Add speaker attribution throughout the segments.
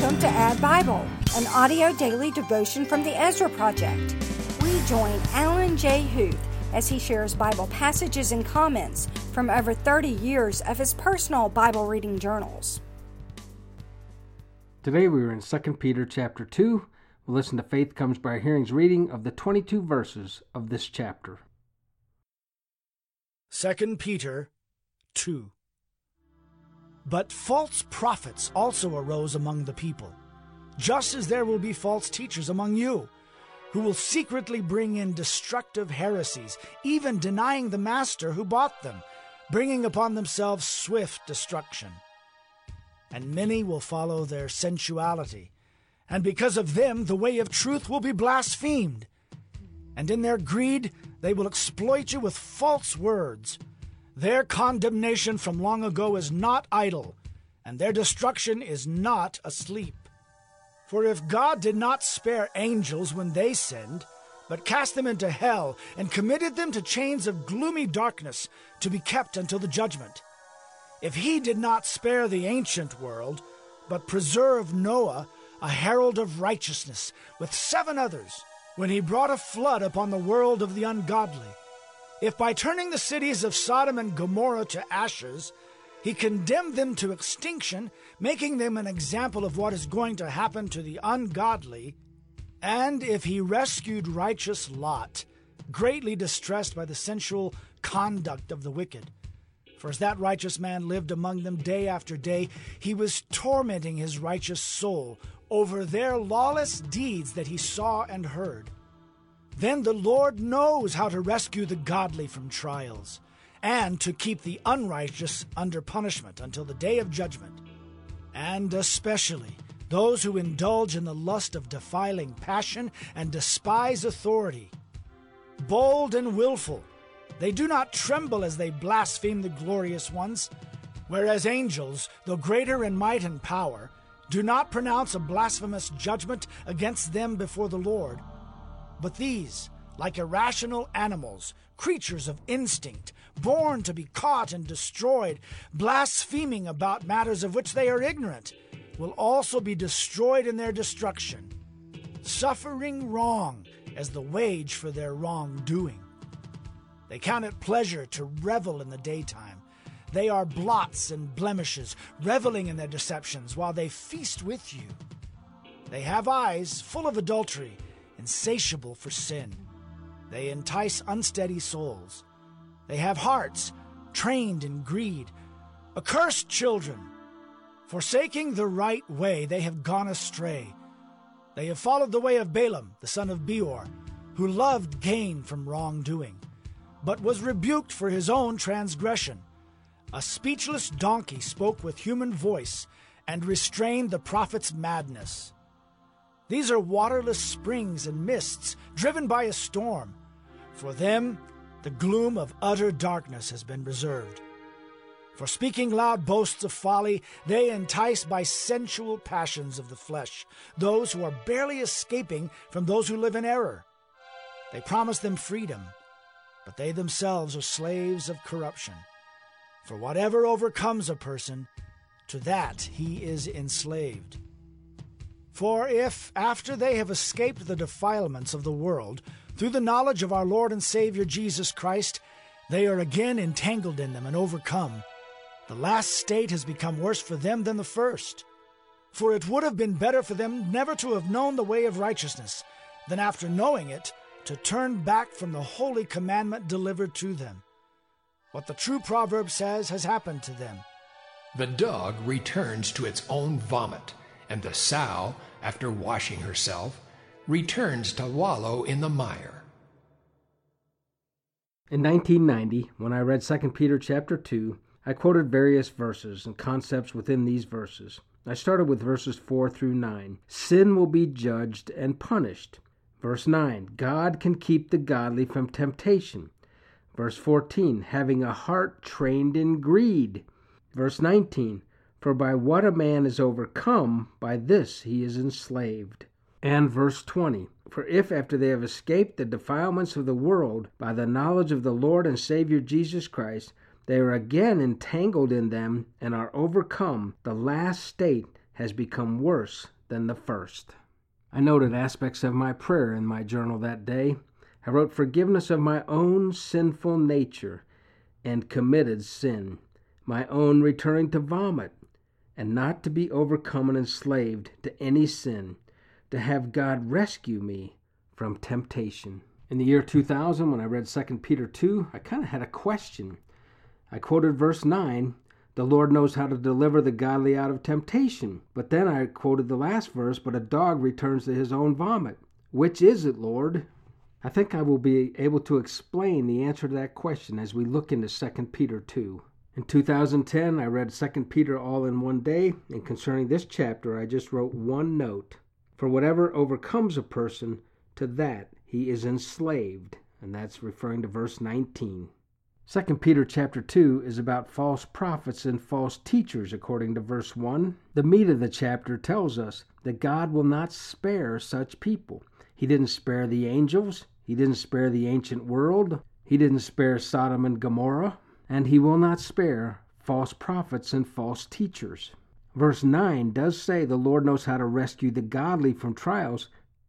Speaker 1: Welcome to Add Bible, an audio daily devotion from the Ezra Project. We join Alan J. Huth as he shares Bible passages and comments from over 30 years of his personal Bible reading journals.
Speaker 2: Today we are in 2 Peter chapter 2. We'll listen to Faith Comes by Hearing's reading of the 22 verses of this chapter.
Speaker 3: 2 Peter 2. But false prophets also arose among the people, just as there will be false teachers among you, who will secretly bring in destructive heresies, even denying the master who bought them, bringing upon themselves swift destruction. And many will follow their sensuality, and because of them the way of truth will be blasphemed. And in their greed they will exploit you with false words. Their condemnation from long ago is not idle, and their destruction is not asleep. For if God did not spare angels when they sinned, but cast them into hell and committed them to chains of gloomy darkness to be kept until the judgment, if he did not spare the ancient world, but preserved Noah, a herald of righteousness, with 7 others, when he brought a flood upon the world of the ungodly, if by turning the cities of Sodom and Gomorrah to ashes, he condemned them to extinction, making them an example of what is going to happen to the ungodly, and if he rescued righteous Lot, greatly distressed by the sensual conduct of the wicked, for as that righteous man lived among them day after day, he was tormenting his righteous soul over their lawless deeds that he saw and heard. Then the Lord knows how to rescue the godly from trials, and to keep the unrighteous under punishment until the day of judgment, and especially those who indulge in the lust of defiling passion and despise authority. Bold and willful, they do not tremble as they blaspheme the glorious ones, whereas angels, though greater in might and power, do not pronounce a blasphemous judgment against them before the Lord. But these, like irrational animals, creatures of instinct, born to be caught and destroyed, blaspheming about matters of which they are ignorant, will also be destroyed in their destruction, suffering wrong as the wage for their wrongdoing. They count it pleasure to revel in the daytime. They are blots and blemishes, reveling in their deceptions while they feast with you. They have eyes full of adultery, insatiable for sin. They entice unsteady souls. They have hearts trained in greed. Accursed children! Forsaking the right way, they have gone astray. They have followed the way of Balaam, the son of Beor, who loved gain from wrongdoing, but was rebuked for his own transgression. A speechless donkey spoke with human voice and restrained the prophet's madness. These are waterless springs and mists driven by a storm. For them, the gloom of utter darkness has been reserved. For speaking loud boasts of folly, they entice by sensual passions of the flesh those who are barely escaping from those who live in error. They promise them freedom, but they themselves are slaves of corruption. For whatever overcomes a person, to that he is enslaved. For if, after they have escaped the defilements of the world, through the knowledge of our Lord and Savior Jesus Christ, they are again entangled in them and overcome, the last state has become worse for them than the first. For it would have been better for them never to have known the way of righteousness, than after knowing it, to turn back from the holy commandment delivered to them. What the true proverb says has happened to them.
Speaker 4: The dog returns to its own vomit, and the sow, after washing herself, returns to wallow in the mire.
Speaker 2: In 1990, when I read 2 Peter chapter 2, I quoted various verses and concepts within these verses. I started with verses 4 through 9. Sin will be judged and punished. Verse 9, God can keep the godly from temptation. Verse 14, having a heart trained in greed. Verse 19, for by what a man is overcome, by this he is enslaved. And verse 20, for if after they have escaped the defilements of the world by the knowledge of the Lord and Savior Jesus Christ, they are again entangled in them and are overcome, the last state has become worse than the first. I noted aspects of my prayer in my journal that day. I wrote forgiveness of my own sinful nature and committed sin, my own returning to vomit, and not to be overcome and enslaved to any sin, to have God rescue me from temptation. In the year 2000, when I read 2 Peter 2, I kind of had a question. I quoted verse 9, "The Lord knows how to deliver the godly out of temptation." But then I quoted the last verse, "But a dog returns to his own vomit." Which is it, Lord? I think I will be able to explain the answer to that question as we look into 2 Peter 2. In 2010, I read 2 Peter all in one day, and concerning this chapter, I just wrote one note. For whatever overcomes a person, to that he is enslaved. And that's referring to verse 19. 2 Peter chapter 2 is about false prophets and false teachers, according to verse 1. The meat of the chapter tells us that God will not spare such people. He didn't spare the angels. He didn't spare the ancient world. He didn't spare Sodom and Gomorrah. And he will not spare false prophets and false teachers. Verse 9 does say the Lord knows how to rescue the godly from trials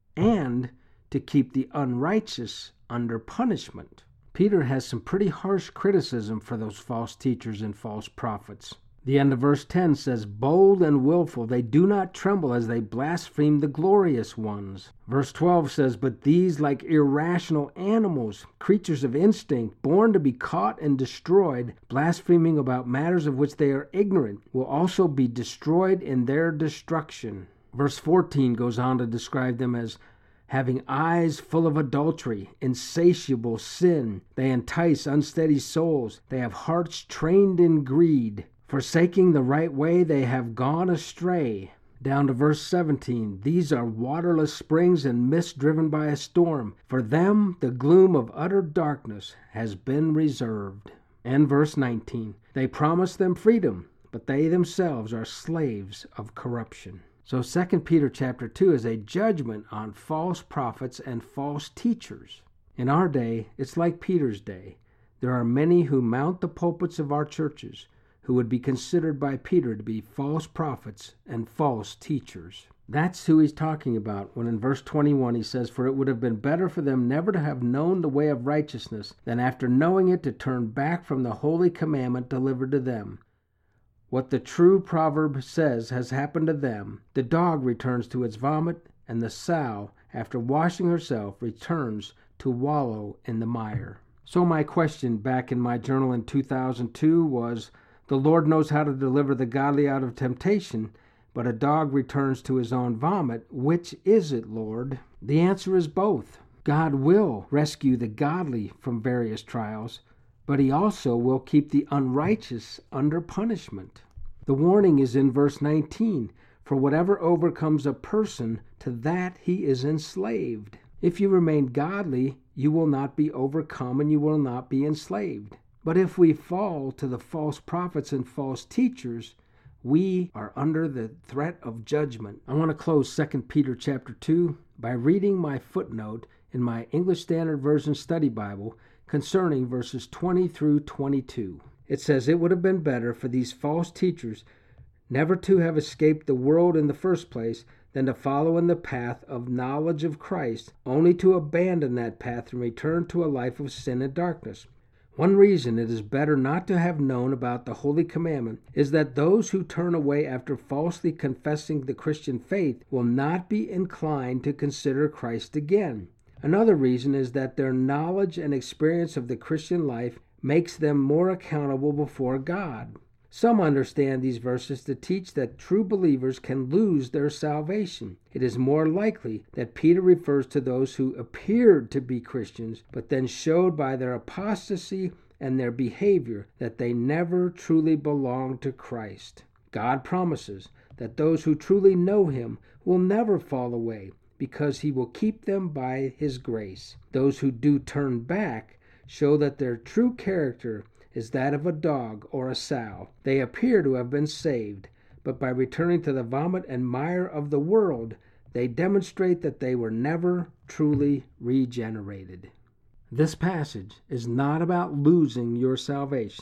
Speaker 2: and to keep the unrighteous under punishment. Peter has some pretty harsh criticism for those false teachers and false prophets. The end of verse 10 says, "Bold and willful, they do not tremble as they blaspheme the glorious ones." Verse 12 says, "But these, like irrational animals, creatures of instinct, born to be caught and destroyed, blaspheming about matters of which they are ignorant, will also be destroyed in their destruction." Verse 14 goes on to describe them as having eyes full of adultery, insatiable sin. They entice unsteady souls. They have hearts trained in greed. Forsaking the right way, they have gone astray. Down to verse 17, "These are waterless springs and mist driven by a storm. For them the gloom of utter darkness has been reserved." And verse 19, "They promise them freedom, but they themselves are slaves of corruption." So 2 Peter chapter 2 is a judgment on false prophets and false teachers. In our day, it's like Peter's day. There are many who mount the pulpits of our churches who would be considered by Peter to be false prophets and false teachers. That's who he's talking about when in verse 21 he says, "For it would have been better for them never to have known the way of righteousness than after knowing it to turn back from the holy commandment delivered to them. What the true proverb says has happened to them. The dog returns to its vomit, and the sow, after washing herself, returns to wallow in the mire." So my question back in my journal in 2002 was, the Lord knows how to deliver the godly out of temptation, but a dog returns to his own vomit. Which is it, Lord? The answer is both. God will rescue the godly from various trials, but he also will keep the unrighteous under punishment. The warning is in verse 19, "For whatever overcomes a person, to that he is enslaved." If you remain godly, you will not be overcome and you will not be enslaved. But if we fall to the false prophets and false teachers, we are under the threat of judgment. I want to close 2 Peter chapter 2 by reading my footnote in my English Standard Version Study Bible concerning verses 20 through 22. It says, "It would have been better for these false teachers never to have escaped the world in the first place than to follow in the path of knowledge of Christ, only to abandon that path and return to a life of sin and darkness. One reason it is better not to have known about the Holy Commandment is that those who turn away after falsely confessing the Christian faith will not be inclined to consider Christ again. Another reason is that their knowledge and experience of the Christian life makes them more accountable before God. Some understand these verses to teach that true believers can lose their salvation. It is more likely that Peter refers to those who appeared to be Christians, but then showed by their apostasy and their behavior that they never truly belonged to Christ. God promises that those who truly know him will never fall away, because he will keep them by his grace. Those who do turn back show that their true character is that of a dog or a sow. They appear to have been saved, but by returning to the vomit and mire of the world, they demonstrate that they were never truly regenerated. This passage is not about losing your salvation.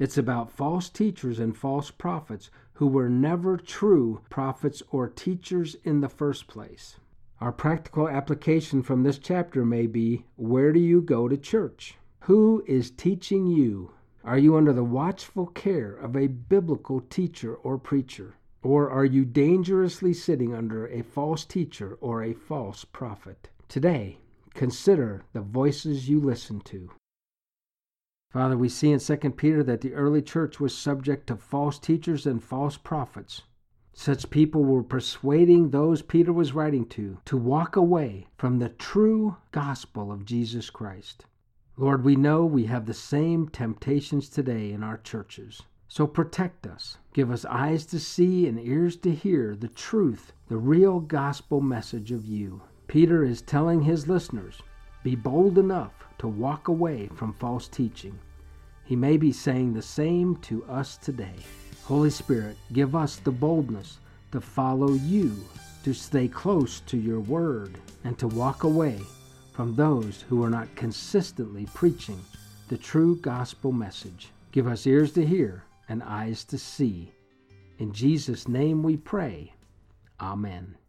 Speaker 2: It's about false teachers and false prophets who were never true prophets or teachers in the first place. Our practical application from this chapter may be, where do you go to church? Who is teaching you? Are you under the watchful care of a biblical teacher or preacher? Or are you dangerously sitting under a false teacher or a false prophet? Today, consider the voices you listen to. Father, we see in 2 Peter that the early church was subject to false teachers and false prophets. Such people were persuading those Peter was writing to walk away from the true gospel of Jesus Christ. Lord, we know we have the same temptations today in our churches. So protect us. Give us eyes to see and ears to hear the truth, the real gospel message of you. Peter is telling his listeners, be bold enough to walk away from false teaching. He may be saying the same to us today. Holy Spirit, give us the boldness to follow you, to stay close to your word, and to walk away from those who are not consistently preaching the true gospel message. Give us ears to hear and eyes to see. In Jesus' name we pray. Amen.